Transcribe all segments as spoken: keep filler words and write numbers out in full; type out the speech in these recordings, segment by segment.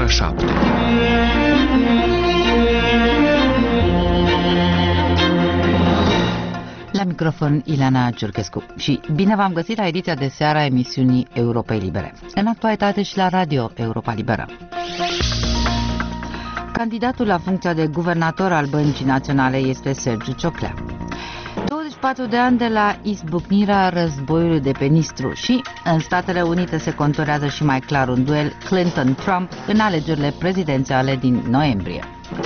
șapte. La microfon Ileana Ciurchescu și bine v-am găsit la ediția de seară a emisiunii Europei Libere, în actualitate și la Radio Europa Liberă. Candidatul la funcția de guvernator al Băncii Naționale este Sergiu Cioclea. douăzeci și patru de ani de la izbucnirea războiului de pe Nistru și în Statele Unite se conturează și mai clar un duel Clinton-Trump în alegerile prezidențiale din noiembrie.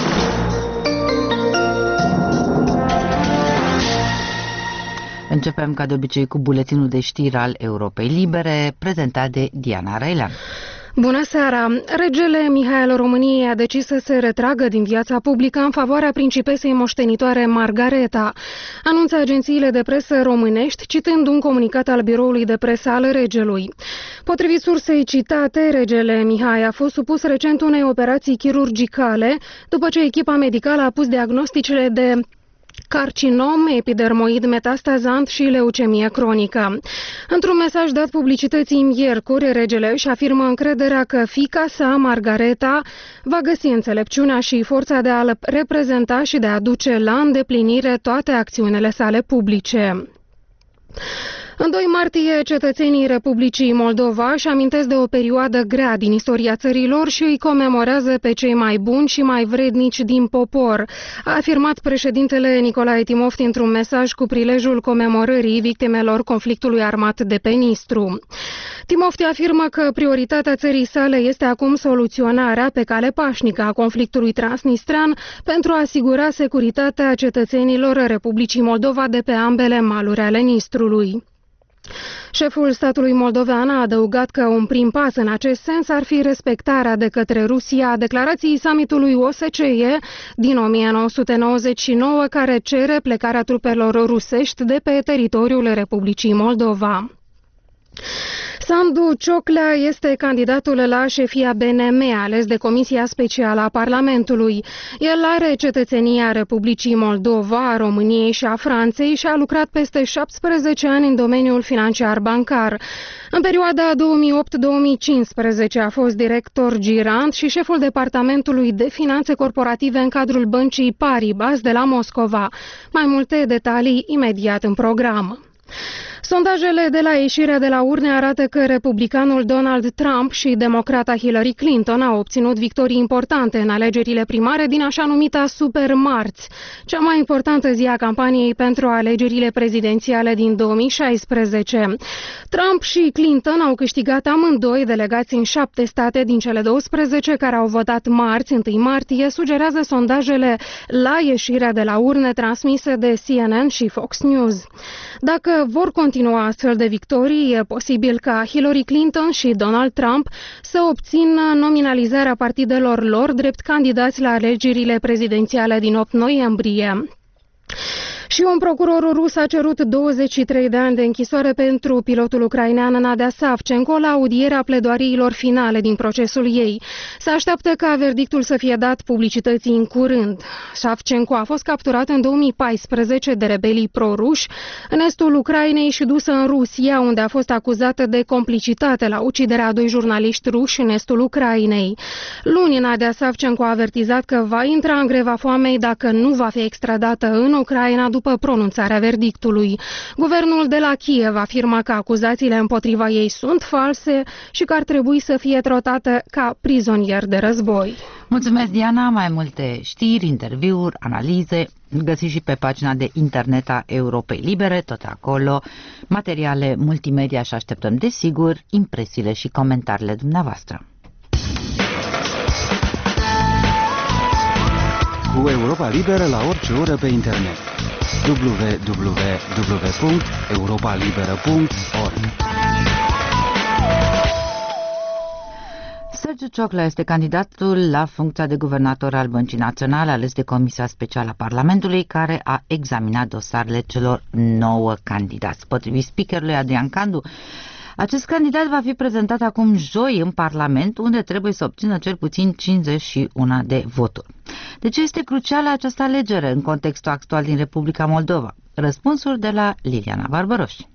Începem ca de obicei cu buletinul de știri al Europei Libere, prezentat de Diana Răilean. Bună seara! Regele Mihai al României a decis să se retragă din viața publică în favoarea principesei moștenitoare Margareta, anunță agențiile de presă românești, citând un comunicat al biroului de presă al regelui. Potrivit sursei citate, regele Mihai a fost supus recent unei operații chirurgicale, după ce echipa medicală a pus diagnosticele de carcinom, epidermoid metastazant și leucemie cronică. Într-un mesaj dat publicității miercuri, regele își afirmă încrederea că fiica sa, Margareta, va găsi înțelepciunea și forța de a-l reprezenta și de a duce la îndeplinire toate acțiunile sale publice. În doi martie, cetățenii Republicii Moldova își amintesc de o perioadă grea din istoria țărilor și îi comemorează pe cei mai buni și mai vrednici din popor, a afirmat președintele Nicolae Timofti într-un mesaj cu prilejul comemorării victimelor conflictului armat de pe Nistru. Timofti afirmă că prioritatea țării sale este acum soluționarea pe cale pașnică a conflictului transnistrean pentru a asigura securitatea cetățenilor Republicii Moldova de pe ambele maluri ale Nistrului. Șeful statului moldovean a adăugat că un prim pas în acest sens ar fi respectarea de către Rusia a declarației summitului O S C E din o mie nouă sute nouăzeci și nouă, care cere plecarea trupelor rusești de pe teritoriul Republicii Moldova. Sandu Cioclea este candidatul la șefia B N M, ales de Comisia Specială a Parlamentului. El are cetățenia Republicii Moldova, a României și a Franței și a lucrat peste șaptesprezece ani în domeniul financiar-bancar. În perioada două mii opt două mii cincisprezece a fost director girant și șeful departamentului de finanțe corporative în cadrul băncii Paribas de la Moscova. Mai multe detalii imediat în program. Sondajele de la ieșirea de la urne arată că republicanul Donald Trump și democrata Hillary Clinton au obținut victorii importante în alegerile primare din așa numita supermarți, cea mai importantă zi a campaniei pentru alegerile prezidențiale din două mii șaisprezece. Trump și Clinton au câștigat amândoi, delegați în șapte state din cele douăsprezece care au votat marți, întâi martie, sugerează sondajele la ieșirea de la urne transmise de C N N și Fox News. Dacă vor continua astfel de victorii, e posibil ca Hillary Clinton și Donald Trump să obțină nominalizarea partidelor lor drept candidați la alegerile prezidențiale din opt noiembrie. Și un procuror rus a cerut douăzeci și trei de ani de închisoare pentru pilotul ucrainean Nadia Savchenko la audierea pledoariilor finale din procesul ei. Se așteaptă ca verdictul să fie dat publicității în curând. Savchenko a fost capturat în două mii paisprezece de rebelii pro-ruși în estul Ucrainei și dusă în Rusia, unde a fost acuzată de complicitate la uciderea a doi jurnaliști ruși în estul Ucrainei. Luni, Nadia Savchenko a avertizat că va intra în greva foamei dacă nu va fi extradată în Ucraina după pronunțarea verdictului. Guvernul de la Kiev afirmă că acuzațiile împotriva ei sunt false și că ar trebui să fie tratată ca prizonier de război. Mulțumesc, Diana. Mai multe știri, interviuri, analize găsiți și pe pagina de internet a Europei Libere, tot acolo, materiale multimedia și așteptăm, desigur, impresiile și comentariile dumneavoastră. Cu Europa Liberă la orice oră pe internet. w w w punct europa liberă punct org. Sergiu Cioclea este candidatul la funcția de guvernator al Băncii Naționale, ales de Comisia Specială a Parlamentului, care a examinat dosarele celor nouă candidați. Potrivit speakerului Adrian Candu, acest candidat va fi prezentat acum joi în Parlament, unde trebuie să obțină cel puțin cincizeci și unu de voturi. De ce este crucială această alegere în contextul actual din Republica Moldova? Răspunsuri de la Liliana Barbăroș.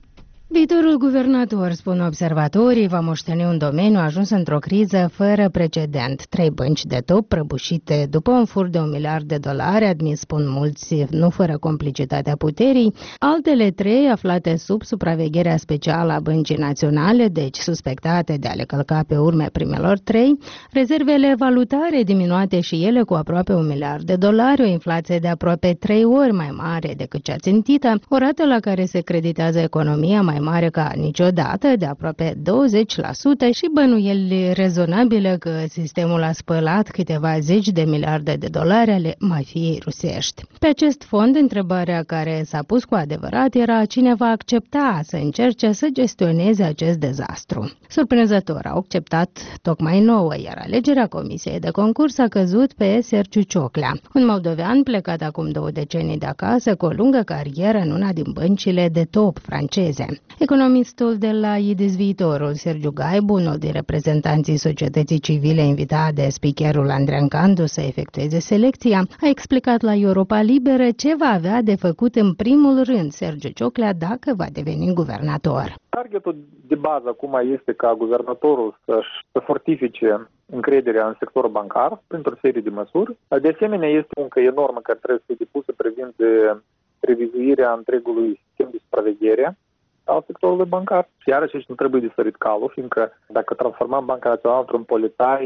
Viitorul guvernator, spun observatorii, va moșteni un domeniu ajuns într-o criză fără precedent. Trei bănci de top prăbușite după un furt de un miliard de dolari, admis, spun mulți, nu fără complicitatea puterii, altele trei aflate sub supravegherea specială a Băncii Naționale, deci suspectate de a le călca pe urme primelor trei, rezervele valutare diminuate și ele cu aproape un miliard de dolari, o inflație de aproape trei ori mai mare decât cea țintită, o rată la care se creditează economia mai mare ca niciodată, de aproape douăzeci la sută, și bănuieli rezonabile că sistemul a spălat câteva zeci de miliarde de dolari ale mafiei rusești. Pe acest fond, întrebarea care s-a pus cu adevărat era cine va accepta să încerce să gestioneze acest dezastru. Surprinzător, au acceptat tocmai nouă, iar alegerea comisiei de concurs a căzut pe Sergiu Cioclea, un moldovean plecat acum două decenii de acasă cu o lungă carieră în una din băncile de top franceze. Economistul de la IDIS Viitorul, Sergiu Gaibu, unul din reprezentanții societății civile invitat de speakerul Andrean Candu să efectueze selecția, a explicat la Europa Liberă ce va avea de făcut în primul rând Sergiu Cioclea dacă va deveni guvernator. Targetul de bază acum este ca guvernatorul să-și să fortifice încrederea în sectorul bancar printr-o serie de măsuri. De asemenea, este o muncă enormă care trebuie să fie depusă privind de revizuirea întregului sistem de supraveghere al sectorului bancar. Și iarăși nu trebuie de sărit calul, fiindcă dacă transformăm Banca Națională într-un polițai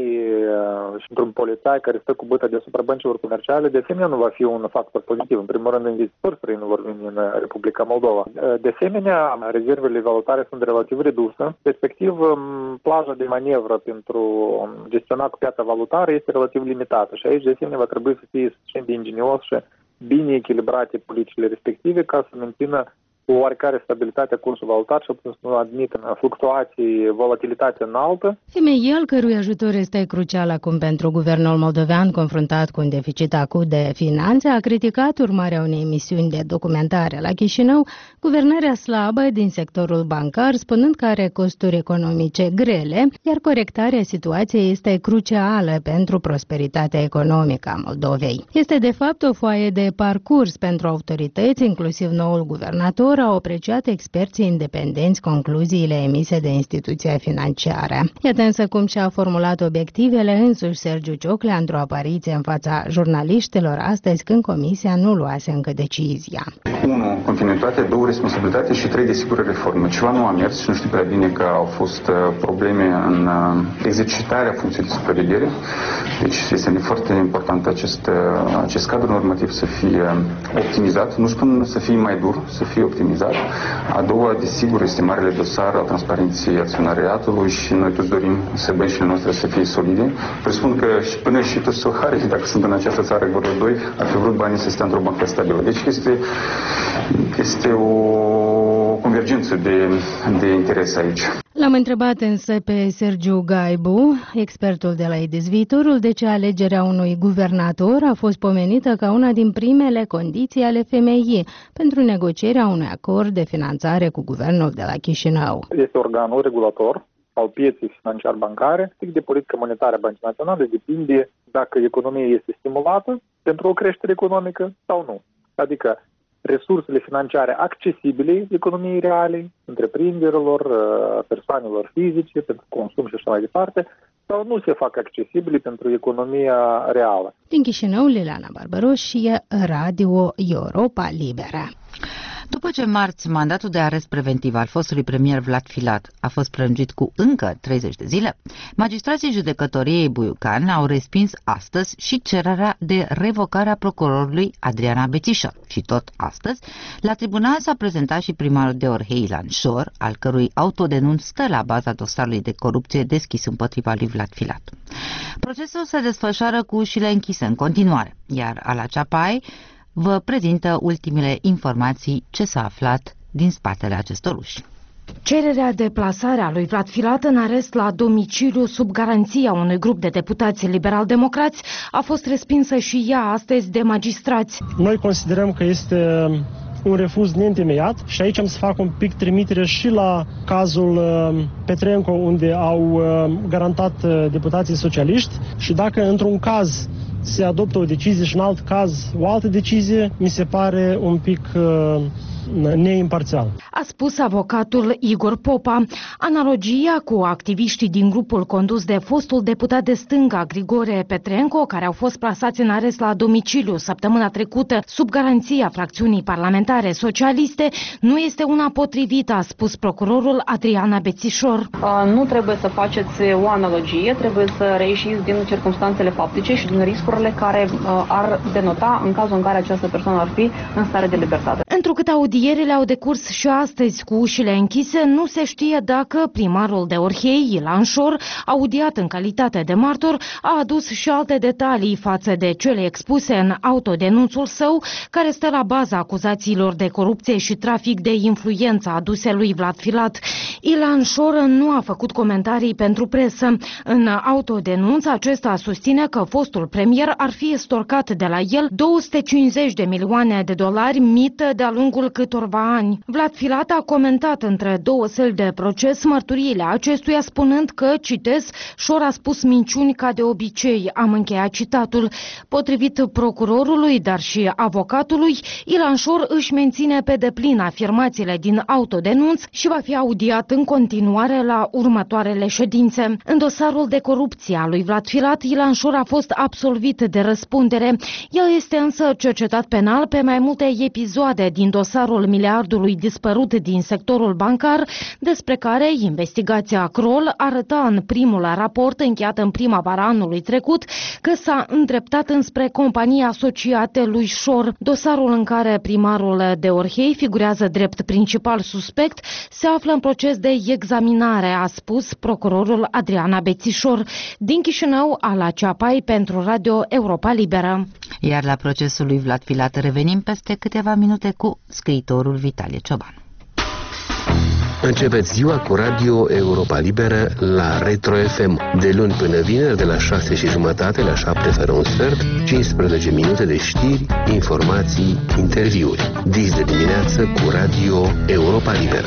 și într-un polițai care stă cu băta deasupra băncilor comerciale, de asemenea nu va fi un factor pozitiv. În primul rând, investitori străini nu vor veni în Republica Moldova. De asemenea, rezervele valutare sunt relativ reduse. Respectiv, plaja de manevră pentru gestiona cu piața valutară este relativ limitată și aici, de asemenea, va trebui să fie suficient de ingenios și bine echilibrate politicile respective ca să mențină o oarecare stabilitate a cursului valutar și să nu admită fluctuații, volatilitate înaltă. Femei, al cărui ajutor este crucial acum pentru guvernul moldovean confruntat cu un deficit acut de finanțe, a criticat urmarea unei misiuni de documentare la Chișinău guvernarea slabă din sectorul bancar, spunând că are costuri economice grele, iar corectarea situației este crucială pentru prosperitatea economică a Moldovei. Este de fapt o foaie de parcurs pentru autorități, inclusiv noul guvernator, au apreciat experții independenți concluziile emise de instituția financiară. Iată însă cum și-a formulat obiectivele însuși Sergiu Cioclea într-o apariție în fața jurnaliștilor astăzi, când comisia nu luase încă decizia. unu. Continuitate, două. Responsabilitate și trei. Desigur, reforme. Ceva nu a mers și nu știu prea bine că au fost probleme în exercitarea funcției de supraveghere. Deci este foarte important acest, acest cadru normativ să fie optimizat. Nu spun să fie mai dur, să fie optimizat. A doua, desigur, este marele dosar al transparenței acționariatului și noi toți dorim să băncile noastre să fie solide. Presupun că și până și toți soharii, dacă sunt în această țară, vor doi, ar fi vrut banii să stea într-o bancă stabilă. Deci este, este o convergență de, de interes aici. L-am întrebat însă pe Sergiu Gaibu, expertul de la IDIS Viitorul, de ce alegerea unui guvernator a fost pomenită ca una din primele condiții ale F M I pentru negocierea unui acord de finanțare cu guvernul de la Chișinău. Este organul regulator al pieței financiar-bancare, strict de politică monetară a Băncii Naționale, depinde dacă economia este stimulată pentru o creștere economică sau nu. Adică resursele financiare accesibile economiei reale, întreprinderilor, persoanelor fizice, pentru consum și așa mai departe, sau nu se fac accesibile pentru economia reală. Din Chișinău, Liliana Barbaroșie, Radio Europa Liberă. După ce marți mandatul de arest preventiv al fostului premier Vlad Filat a fost prelungit cu încă treizeci de zile, magistrații judecătoriei Buiucan au respins astăzi și cererea de revocare a procurorului Adriana Bețișă. Și tot astăzi, la tribunal s-a prezentat și primarul de Orhei Ilan Șor, al cărui autodenunț stă la baza dosarului de corupție deschis împotriva lui Vlad Filat. Procesul se desfășoară cu ușile închise în continuare, iar Ala Ceapai vă prezintă ultimele informații ce s-a aflat din spatele acestor uși. Cererea de plasare a lui Vlad Filat în arest la domiciliu sub garanția unui grup de deputați liberal-democrați a fost respinsă și ea astăzi de magistrați. Noi considerăm că este un refuz neîntemeiat și aici am să fac un pic trimitere și la cazul Petrenco, unde au garantat deputații socialiști, și dacă într-un caz se adoptă o decizie și în alt caz o altă decizie, mi se pare un pic uh, neimparțial. A spus avocatul Igor Popa. Analogia cu activiștii din grupul condus de fostul deputat de stânga Grigore Petrenco, care au fost plasați în arest la domiciliu săptămâna trecută sub garanția fracțiunii parlamentare socialiste, nu este una potrivită, a spus procurorul Adriana Bețișor. Nu trebuie să faceți o analogie, trebuie să reieșiți din circumstanțele faptice și din riscurile care ar denota în cazul în care această persoană ar fi în stare de libertate. Întrucât audierile au decurs și astăzi cu ușile închise, nu se știe dacă primarul de Orhei, Ilan Șor, audiat în calitate de martor, a adus și alte detalii față de cele expuse în autodenunțul său, care stă la baza acuzațiilor de corupție și trafic de influență aduse lui Vlad Filat. Ilan Șor nu a făcut comentarii pentru presă. În autodenunț, acesta susține că fostul premier ar fi estorcat de la el două sute cincizeci de milioane de dolari mită de-a lungul câtorva ani. Vlad Filat a comentat între două săli de proces mărturiile acestuia, spunând că, citez, Șor a spus minciuni ca de obicei, am încheiat citatul. Potrivit procurorului, dar și avocatului, Ilan Șor își menține pe deplin afirmațiile din autodenunț și va fi audiat în continuare la următoarele ședințe. În dosarul de corupție a lui Vlad Filat, Ilan Șor a fost absolvit de răspundere. El este însă cercetat penal pe mai multe episoade din dosarul miliardului dispărut din sectorul bancar, despre care investigația Kroll arăta în primul raport încheiat în primăvara anului trecut că s-a îndreptat înspre companii asociate lui Șor. Dosarul în care primarul de Orhei figurează drept principal suspect se află în proces de examinare, a spus procurorul Adriana Bețișor. Din Chișinău, Ala Ceapai pentru Radio Europa Liberă. Iar la procesul lui Vlad Filat revenim peste câteva minute cu scriitorul Vitalie Cioban. Începeți ziua cu Radio Europa Liberă la Retro F M. De luni până vineri, de la șase și jumătate la șapte fără un sfert, cincisprezece minute de știri, informații, interviuri. Dis de dimineață cu Radio Europa Liberă.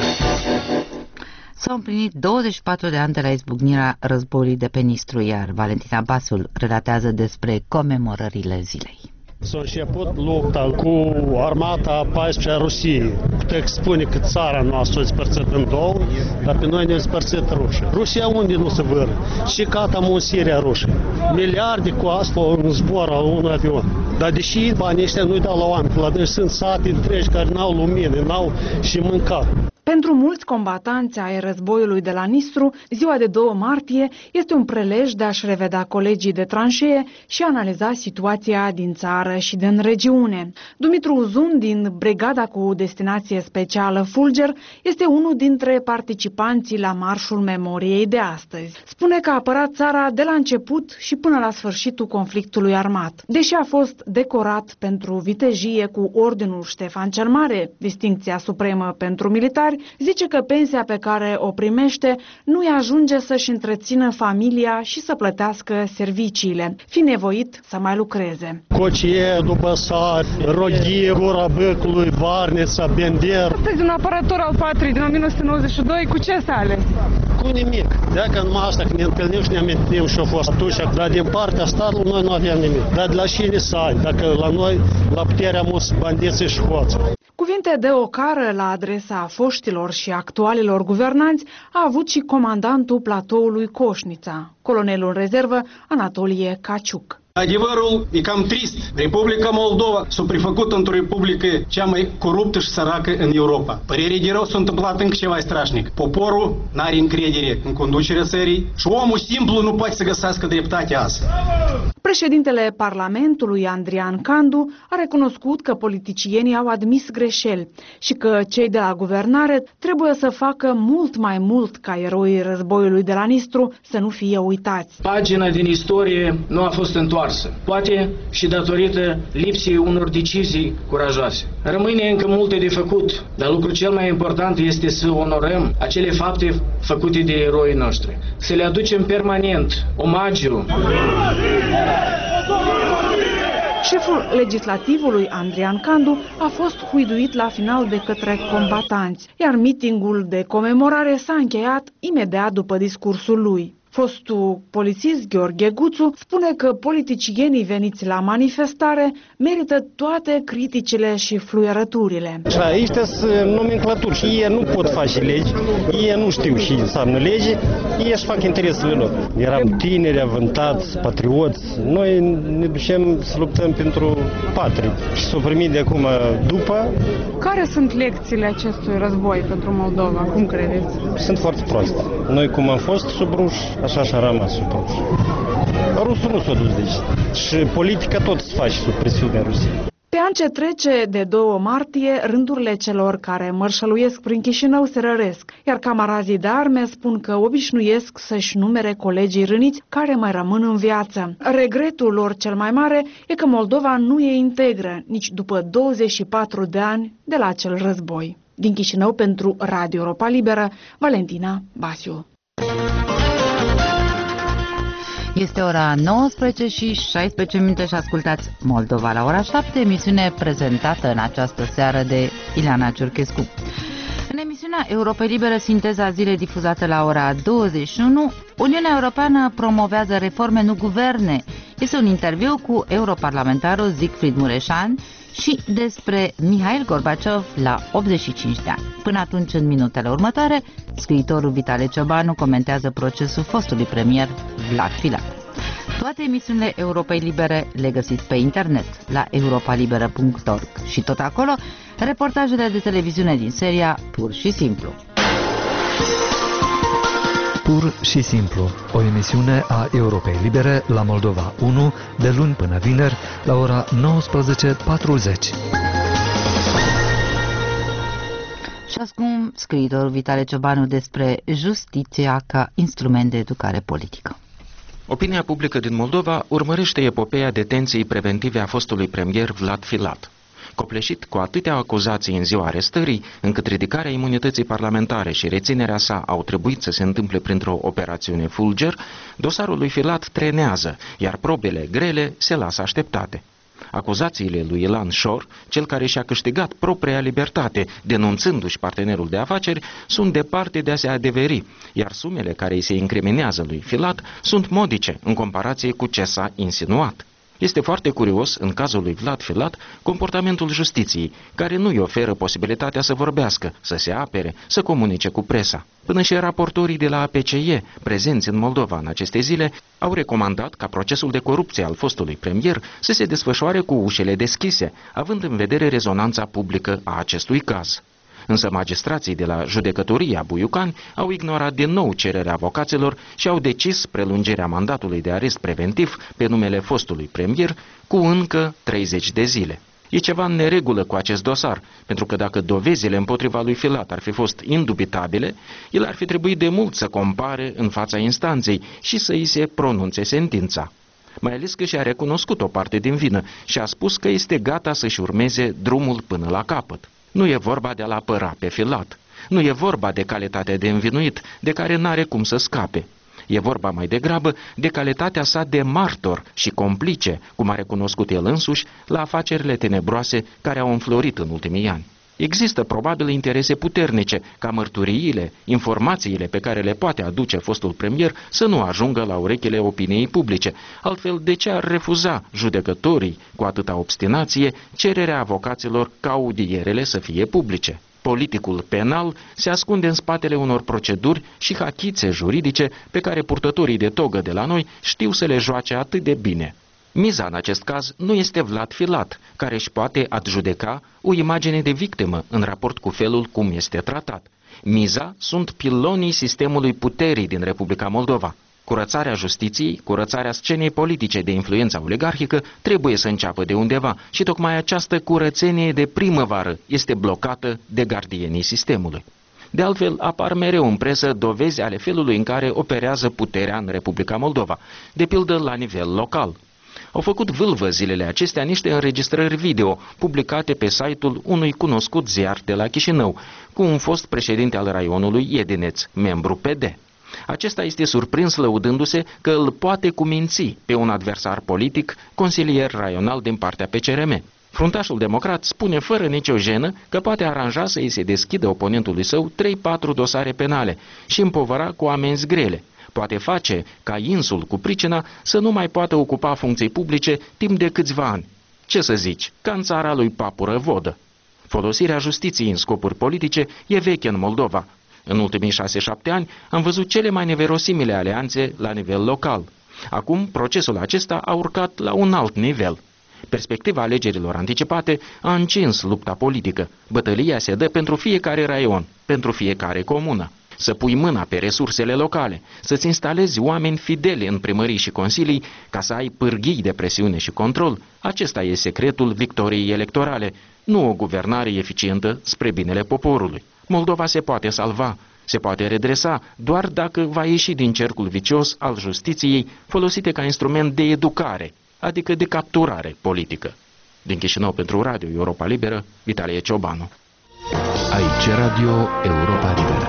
S-au împlinit douăzeci și patru de ani de la izbucnirea războiului de pe Nistru, iar Valentina Basul relatează despre comemorările zilei. S-a început lupta cu armata a paisprezecea a Rusiei. Puteți spune că țara noastră a despărțit în două, dar pe noi ne-a despărțit Rusia. Rusia unde nu se vâră? Și catam în Siria rușii. Miliarde cu asta în zbor a un avion. Dar deși banii ăștia nu-i dau la oameni, la deci sunt sate întregi care n-au lumină, n-au și mâncat. Pentru mulți combatanți ai războiului de la Nistru, ziua de doi martie este un prelej de a-și revedea colegii de tranșee și analiza situația din țară și din regiune. Dumitru Uzun, din brigada cu destinație specială Fulger, este unul dintre participanții la Marșul Memoriei de astăzi. Spune că a apărat țara de la început și până la sfârșitul conflictului armat. Deși a fost decorat pentru vitejie cu Ordinul Ștefan cel Mare, distincția supremă pentru militari, zice că pensia pe care o primește nu-i ajunge să-și întrețină familia și să plătească serviciile, fi nevoit să mai lucreze. Cocie, Dubăsari, Roghie, Gura Băcului, Varneța, Bender. Astăzi un apărător al patriei din o mie nouă sute nouăzeci și doi, cu ce sale? Cu nimic. Dacă numai asta, când ne întâlnim și ne amintim și-a fost atunci, dar din partea statului noi nu aveam nimic. Dar de la cine să ai, dacă la noi, la puterea mus bandiții și hoți. Cuvinte de ocară la adresa foștilor și actualilor guvernanți a avut și comandantul platoului Coșnița, colonelul în rezervă Anatolie Caciuc. Adevărul e cam trist. Republica Moldova s-a prefăcut într-o republică cea mai coruptă și săracă în Europa. Părerii de rău s-a întâmplat încă ceva strașnic. Poporul n-are încredere în conducerea țării și omul simplu nu poate să găsească dreptatea azi. Președintele Parlamentului, Andrian Candu, a recunoscut că politicienii au admis greșeli și că cei de la guvernare trebuie să facă mult mai mult ca eroii războiului de la Nistru să nu fie uitați. Pagina din istorie nu a fost întoarsă. Poate și datorită lipsii unor decizii curajoase. Rămâne încă multe de făcut, dar lucrul cel mai important este să onorăm acele fapte făcute de eroii noștri. Să le aducem permanent omagiu. Șeful legislativului, Andrian Candu, a fost huiduit la final de către combatanți, iar mitingul de comemorare s-a încheiat imediat după discursul lui. Fostul polițist Gheorghe Guțu spune că politicienii veniți la manifestare merită toate criticile și fluierăturile. Și aici sunt nomenclaturi și ei nu pot face legi, ei nu știu și înseamnă lege, ei își fac interesele lor. Eram tineri, avântați, patrioți, noi ne ducem să luptăm pentru patrie și s-o primit de acum după. Care sunt lecțiile acestui război pentru Moldova? Cum credeți? Sunt foarte proaste. Noi cum am fost sub ruși, așa și-a rămas sub ruși. Rusul nu s-a dus de aici. Și politica tot se face sub presiunea Rusiei. Pe an ce trece de doi martie, rândurile celor care mărșăluiesc prin Chișinău se răresc, iar camarazii de arme spun că obișnuiesc să-și numere colegii răniți care mai rămân în viață. Regretul lor cel mai mare e că Moldova nu e integră, nici după douăzeci și patru de ani de la acel război. Din Chișinău pentru Radio Europa Liberă, Valentina Basiu. Este ora nouăsprezece și șaisprezece minute și ascultați Moldova la ora șapte, emisiune prezentată în această seară de Ileana Ciurchescu. În emisiunea Europei Libere, sinteza zilei difuzată la ora douăzeci și unu, Uniunea Europeană promovează reforme, nu guverne. Este un interviu cu europarlamentarul Siegfried Mureșan și despre Mihail Gorbaciov la optzeci și cinci de ani. Până atunci, în minutele următoare, scriitorul Vitale Ciobanu comentează procesul fostului premier Vlad Filat. Toate emisiunile Europei Libere le găsiți pe internet la europa liberă punct org și tot acolo reportajele de televiziune din seria Pur și Simplu. Pur și Simplu, o emisiune a Europei Libere la Moldova unu, de luni până vineri, la ora nouăsprezece patruzeci. Și acum scriitorul Vitale Ciobanu despre justiția ca instrument de educare politică. Opinia publică din Moldova urmărește epopeea detenției preventive a fostului premier Vlad Filat. Copleșit cu atâtea acuzații în ziua arestării, încât ridicarea imunității parlamentare și reținerea sa au trebuit să se întâmple printr-o operațiune fulger, dosarul lui Filat trenează, iar probele grele se lasă așteptate. Acuzațiile lui Ilan Șor, cel care și-a câștigat propria libertate, denunțându-și partenerul de afaceri, sunt departe de a se adeveri, iar sumele care îi se incriminează lui Filat sunt modice în comparație cu ce s-a insinuat. Este foarte curios, în cazul lui Vlad Filat, comportamentul justiției, care nu îi oferă posibilitatea să vorbească, să se apere, să comunice cu presa. Până și raportorii de la A P C E, prezenți în Moldova în aceste zile, au recomandat ca procesul de corupție al fostului premier să se desfășoare cu ușile deschise, având în vedere rezonanța publică a acestui caz. Însă magistrații de la judecătoria Buiucani au ignorat din nou cererea avocaților și au decis prelungirea mandatului de arest preventiv pe numele fostului premier cu încă treizeci de zile. E ceva în neregulă cu acest dosar, pentru că dacă dovezile împotriva lui Filat ar fi fost indubitabile, el ar fi trebuit de mult să compare în fața instanței și să îi se pronunțe sentința. Mai ales că și-a recunoscut o parte din vină și a spus că este gata să-și urmeze drumul până la capăt. Nu e vorba de a-l apăra pe Filat. Nu e vorba de calitatea de învinuit, de care n-are cum să scape. E vorba mai degrabă de calitatea sa de martor și complice, cum a recunoscut el însuși, la afacerile tenebroase care au înflorit în ultimii ani. Există probabil interese puternice ca mărturiile, informațiile pe care le poate aduce fostul premier să nu ajungă la urechile opiniei publice. Altfel, de ce ar refuza judecătorii, cu atâta obstinație, cererea avocaților ca audierele să fie publice? Politicul penal se ascunde în spatele unor proceduri și hachițe juridice pe care purtătorii de togă de la noi știu să le joace atât de bine. Miza în acest caz nu este Vlad Filat, care își poate adjudeca o imagine de victimă în raport cu felul cum este tratat. Miza sunt pilonii sistemului puterii din Republica Moldova. Curățarea justiției, curățarea scenei politice de influență oligarhică trebuie să înceapă de undeva și tocmai această curățenie de primăvară este blocată de gardienii sistemului. De altfel, apar mereu în presă dovezi ale felului în care operează puterea în Republica Moldova, de pildă la nivel local. Au făcut vâlvă zilele acestea niște înregistrări video publicate pe site-ul unui cunoscut ziar de la Chișinău, cu un fost președinte al raionului Iedineț, membru P D. Acesta este surprins lăudându-se că îl poate cuminți pe un adversar politic, consilier raional din partea P C R M. Fruntașul democrat spune fără nicio jenă că poate aranja să îi se deschidă oponentului său trei patru dosare penale și împovăra cu amenzi grele, poate face ca insul cu pricina să nu mai poată ocupa funcții publice timp de câțiva ani. Ce să zici, ca în țara lui Papură Vodă. Folosirea justiției în scopuri politice e veche în Moldova. În ultimii șase-șapte ani am văzut cele mai neverosimile alianțe la nivel local. Acum procesul acesta a urcat la un alt nivel. Perspectiva alegerilor anticipate a încins lupta politică. Bătălia se dă pentru fiecare raion, pentru fiecare comună. Să pui mâna pe resursele locale, să-ți instalezi oameni fideli în primării și consilii ca să ai pârghii de presiune și control. Acesta e secretul victoriei electorale, nu o guvernare eficientă spre binele poporului. Moldova se poate salva, se poate redresa doar dacă va ieși din cercul vicios al justiției folosite ca instrument de educare, adică de capturare politică. Din Chișinău pentru Radio Europa Liberă, Vitalie Ciobanu. Aici Radio Europa Liberă.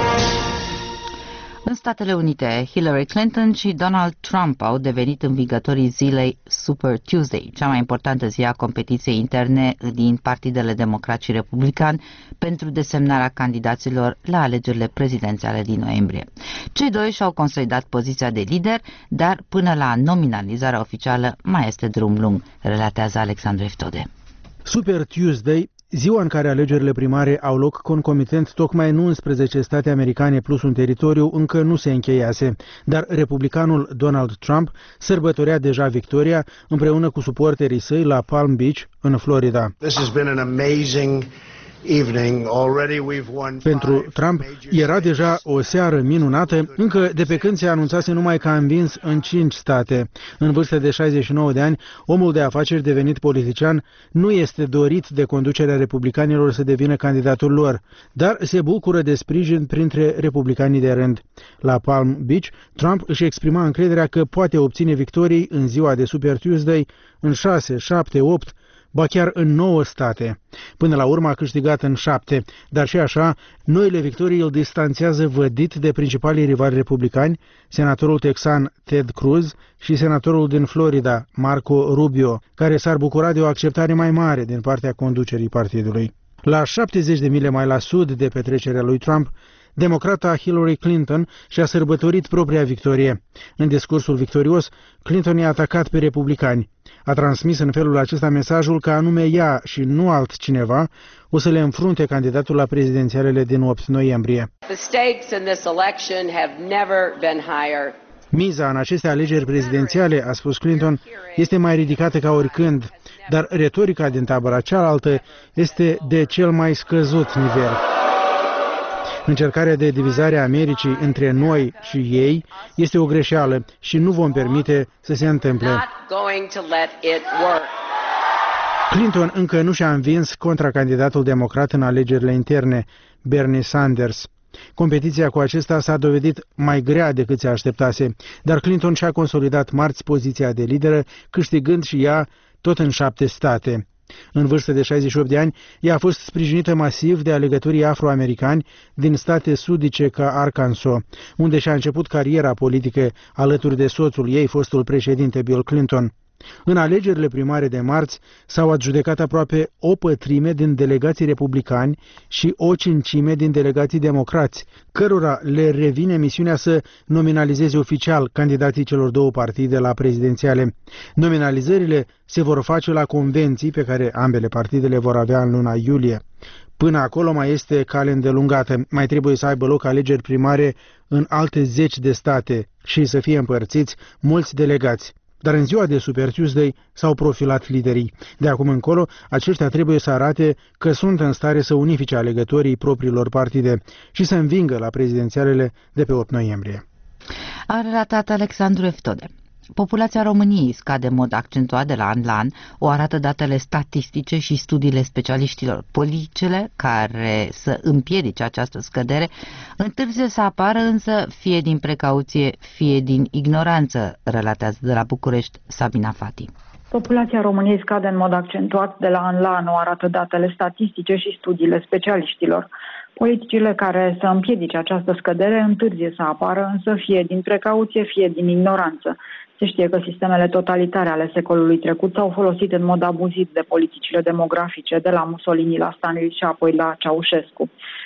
În Statele Unite, Hillary Clinton și Donald Trump au devenit învingătorii zilei Super Tuesday, cea mai importantă zi a competiției interne din partidele democrat și republican pentru desemnarea candidaților la alegerile prezidențiale din noiembrie. Cei doi și-au consolidat poziția de lider, dar până la nominalizarea oficială mai este drum lung, relatează Alexandru Eftode. Super Tuesday, ziua în care alegerile primare au loc concomitent tocmai în unsprezece state americane plus un teritoriu, încă nu se încheiase, dar republicanul Donald Trump sărbătorea deja victoria împreună cu suporterii săi la Palm Beach, în Florida. This has been an amazing evening. Already we've won. Pentru Trump era deja o seară minunată, încă de pe când se anunțase numai că a învins în cinci state. În vârstă de șaizeci și nouă de ani, omul de afaceri devenit politician nu este dorit de conducerea republicanilor să devină candidatul lor, dar se bucură de sprijin printre republicanii de rând. La Palm Beach, Trump își exprima încrederea că poate obține victorii în ziua de Super Tuesday în șase, șapte, opt, ba chiar în nouă state. Până la urmă a câștigat în șapte, dar și așa, noile victorii îl distanțează vădit de principalii rivali republicani, senatorul texan Ted Cruz și senatorul din Florida, Marco Rubio, care s-ar bucura de o acceptare mai mare din partea conducerii partidului. La șaptezeci de mile mai la sud de petrecerea lui Trump, democrata Hillary Clinton și-a sărbătorit propria victorie. În discursul victorios, Clinton i-a atacat pe republicani. A transmis în felul acesta mesajul că anume ea și nu altcineva o să le înfrunte candidatul la prezidențialele din opt noiembrie. Miza în aceste alegeri prezidențiale, a spus Clinton, este mai ridicată ca oricând, dar retorica din tabăra cealaltă este de cel mai scăzut nivel. Încercarea de divizare a Americii între noi și ei este o greșeală și nu vom permite să se întâmple. Clinton încă nu și-a învins contracandidatul democrat în alegerile interne, Bernie Sanders. Competiția cu acesta s-a dovedit mai grea decât se așteptase, dar Clinton și-a consolidat marți poziția de lideră, câștigând și ea tot în șapte state. În vârstă de șaizeci și opt de ani, ea a fost sprijinită masiv de alegătorii afroamericani din state sudice ca Arkansas, unde și-a început cariera politică alături de soțul ei, fostul președinte Bill Clinton. În alegerile primare de marți s-au adjudecat aproape o pătrime din delegații republicani și o cincime din delegații democrați, cărora le revine misiunea să nominalizeze oficial candidații celor două partide la prezidențiale. Nominalizările se vor face la convenții pe care ambele partide le vor avea în luna iulie. Până acolo mai este cale îndelungată, mai trebuie să aibă loc alegeri primare în alte zeci de state și să fie împărțiți mulți delegați. Dar în ziua de Super Tuesday s-au profilat liderii. De acum încolo, aceștia trebuie să arate că sunt în stare să unifice alegătorii propriilor partide și să învingă la prezidențialele de pe opt noiembrie. A relatat Alexandru Eftode. Populația României scade în mod accentuat de la an la an, o arată datele statistice și studiile specialiștilor. Politicile care să împiedice această scădere întârzie să apară, însă fie din precauție, fie din ignoranță, relatează de la București Sabina Fati. Populația României scade în mod accentuat de la an la an, o arată datele statistice și studiile specialiștilor. Politicile care să împiedice această scădere întârzie să apară, însă fie din precauție, fie din ignoranță. Se știe că sistemele totalitare ale secolului trecut s-au folosit în mod abuziv de politicile demografice, de la Mussolini la Stalin și apoi la Ceaușescu.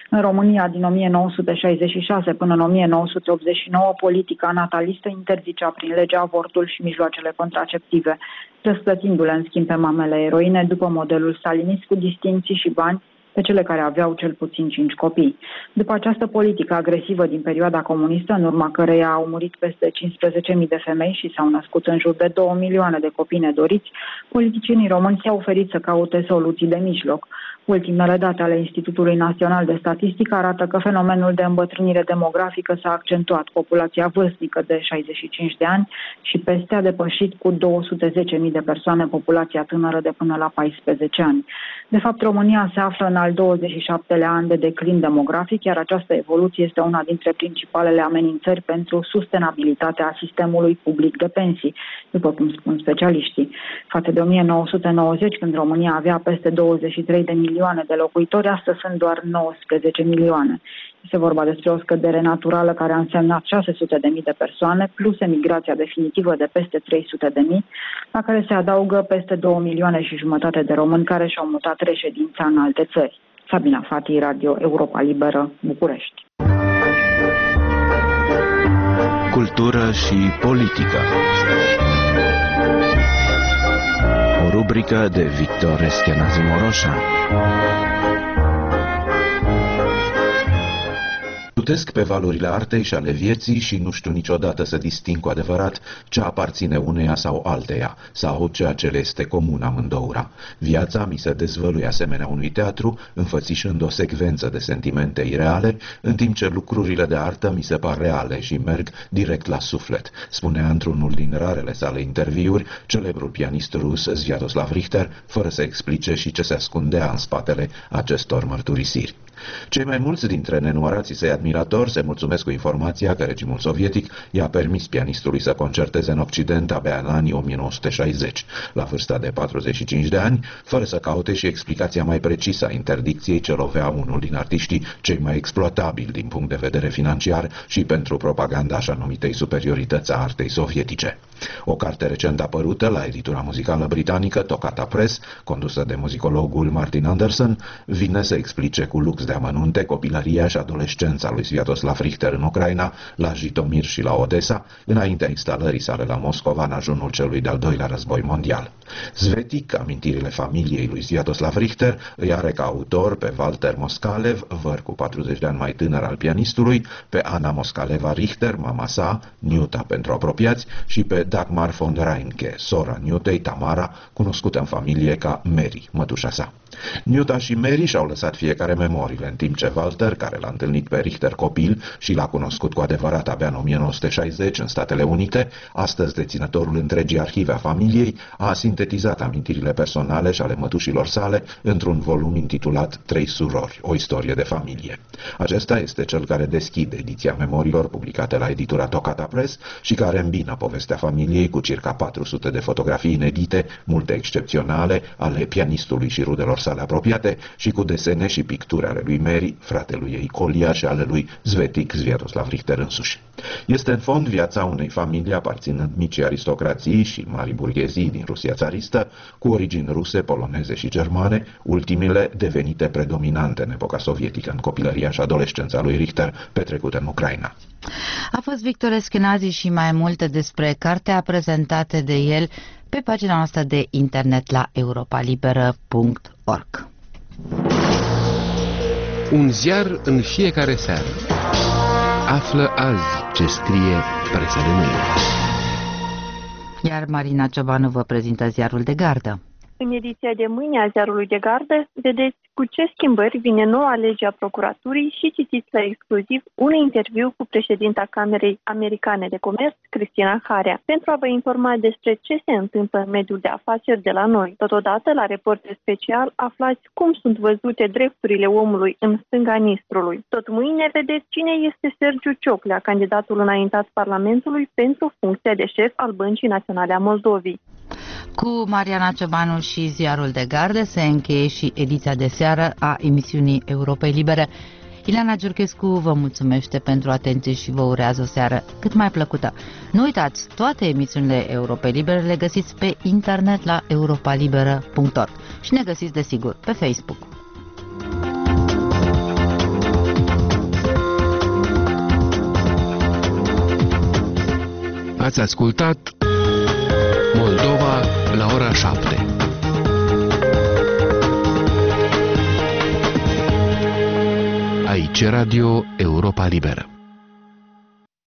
În România, din o mie nouă sute șaizeci și șase până în o mie nouă sute optzeci și nouă, politica natalistă interzicea prin lege avortul și mijloacele contraceptive, răsplătindu-le în schimb pe mamele eroine după modelul stalinist cu distinții și bani pe cele care aveau cel puțin cinci copii. După această politică agresivă din perioada comunistă, în urma căreia au murit peste cincisprezece mii de femei și s-au născut în jur de două milioane de copii nedoriți, politicienii români s-au oferit să caute soluții de mijloc. Ultimele date ale Institutului Național de Statistică arată că fenomenul de îmbătrânire demografică s-a accentuat. Populația vârstnică de șaizeci și cinci de ani și peste a depășit cu două sute zece mii de persoane populația tânără de până la paisprezece ani. De fapt, România se află în al douăzeci și șaptelea an de declin demografic, iar această evoluție este una dintre principalele amenințări pentru sustenabilitatea sistemului public de pensii, după cum spun specialiștii. Față de o mie nouă sute nouăzeci, când România avea peste douăzeci și trei de milioane de locuitori, astăzi sunt doar nouăsprezece milioane. Este vorba despre o scădere naturală care a însemnat șase sute de mii de persoane, plus emigrația definitivă de peste trei sute de mii, la care se adaugă peste două milioane și jumătate de români care și-au mutat reședința în alte țări. Sabina Fati, Radio Europa Liberă, București. Cultură și politică. O rubrică de Victor Eschenazi Moroșa. Plutesc pe valurile artei și ale vieții și nu știu niciodată să disting cu adevărat ce aparține uneia sau alteia, sau ceea ce le este comun amândouă. Viața mi se dezvăluie asemenea unui teatru, înfățișând o secvență de sentimente ireale, în timp ce lucrurile de artă mi se par reale și merg direct la suflet, spunea într-unul din rarele sale interviuri celebrul pianist rus Sviatoslav Richter, fără să explice și ce se ascundea în spatele acestor mărturisiri. Cei mai mulți dintre nenumărații săi admiratori se mulțumesc cu informația că regimul sovietic i-a permis pianistului să concerteze în Occident abia în anii o mie nouă sute șaizeci, la vârsta de patruzeci și cinci de ani, fără să caute și explicația mai precisă a interdicției ce lovea unul din artiștii cei mai exploatabili din punct de vedere financiar și pentru propaganda așa numitei superiorități a artei sovietice. O carte recent apărută la editura muzicală britanică Toccata Press, condusă de muzicologul Martin Anderson, vine să explice cu lux de amănunte copilăria și adolescența lui Sviatoslav Richter în Ucraina, la Jitomir și la Odessa, înaintea instalării sale la Moscova în ajunul celui de-al doilea război mondial. Svetic, amintirile familiei lui Sviatoslav Richter, îi are ca autor pe Walter Moskalev, văr cu patruzeci de ani mai tânăr al pianistului, pe Anna Moskaleva Richter, mama sa, Niuta pentru apropiați, și pe Dagmar von Reinke, sora Niutei, Tamara, cunoscută în familie ca Mary, mătușa sa. Niuta și Mary și-au lăsat fiecare memoriile, în timp ce Walter, care l-a întâlnit pe Richter copil și l-a cunoscut cu adevărat abia în o mie nouă sute șaizeci în Statele Unite, astăzi deținătorul întregii arhive a familiei, a sintetizat amintirile personale și ale mătușilor sale într-un volum intitulat Trei surori, o istorie de familie. Acesta este cel care deschide ediția memoriilor publicate la editura Toccata Press și care îmbină povestea familiei cu circa patru sute de fotografii inedite, multe excepționale, ale pianistului și rudelor sale apropiate, și cu desene și picturi ale lui Mary, fratelui ei Colia, și ale lui Svetic Sviatoslav Richter însuși. Este în fond viața unei familii aparținând micii aristocrații și mari burghezii din Rusia țaristă, cu origini ruse, poloneze și germane, ultimele devenite predominante în epoca sovietică, în copilăria și adolescența lui Richter petrecută în Ucraina. A fost Victor Eschenazi și mai multe despre cartea prezentată de el pe pagina noastră de internet la europa liberă punct org. Un ziar în fiecare seară. Află azi ce scrie presa de mâine. Iar Marina Ciobanu vă prezintă ziarul de gardă. În ediția de mâine a ziarului de gardă, vedeți cu ce schimbări vine noua lege a procuraturii și citiți la exclusiv un interviu cu președinta Camerei Americane de Comerț, Cristina Harea, pentru a vă informa despre ce se întâmplă în mediul de afaceri de la noi. Totodată, la Reporter Special, aflați cum sunt văzute drepturile omului în stânga Nistrului. Tot mâine vedeți cine este Sergiu Cioplea, candidatul înaintat Parlamentului pentru funcția de șef al Băncii Naționale a Moldovei. Cu Mariana Ciobanu și ziarul de gardă se încheie și ediția de seară a emisiunii Europei Libere. Ileana Giurchescu vă mulțumește pentru atenție și vă urează o seară cât mai plăcută. Nu uitați, toate emisiunile Europei Libere le găsiți pe internet la europa liberă punct org și ne găsiți desigur pe Facebook. Ați ascultat Moldova la ora șapte. Aici Radio Europa Liberă.